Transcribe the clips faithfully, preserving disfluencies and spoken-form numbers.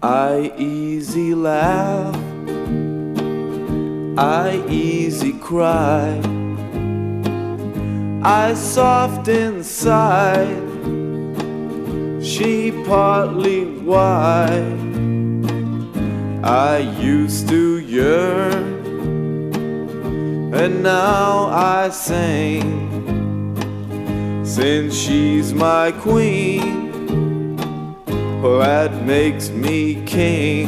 I easy laugh, I easy cry, I soft inside, she partly why. I used to yearn, and now I sing, since she's my queen. Well, that makes me king.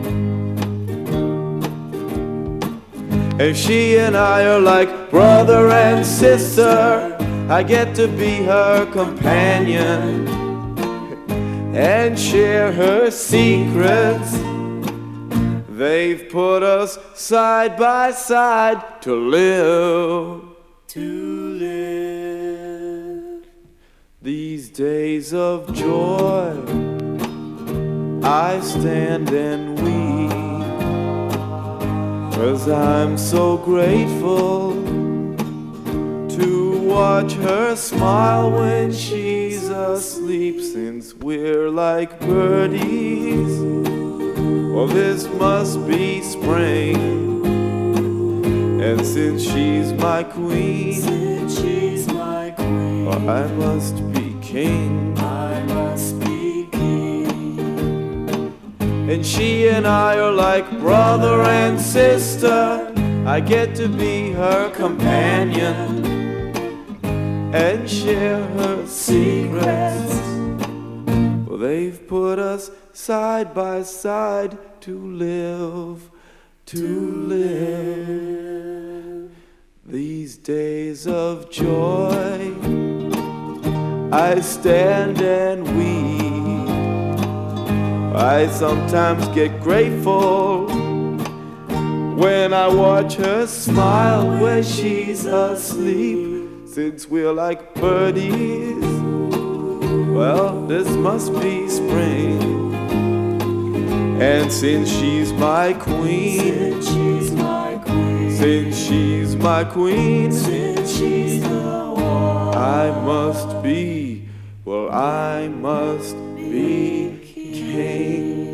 And she and I are like brother and sister. I get to be her companion and share her secrets. They've put us side by side to live, to live. These days of joy, I stand and weep, 'cause I'm so grateful to watch her smile when she's asleep. Since we're like birdies, well, this must be spring. And since she's my queen, Since she's my queen, well, I must be king. I must be king. And she and I are like brother and sister. I get to be her companion and share her secrets. Well, they've put us side by side to live, to live. These days of joy, I stand and weep. I sometimes get grateful when I watch her smile when she's asleep. Since we're like birdies, well, this must be spring. And since she's my queen, Since she's my queen, since she's my queen, since she's the one, I must be, well, I must be king.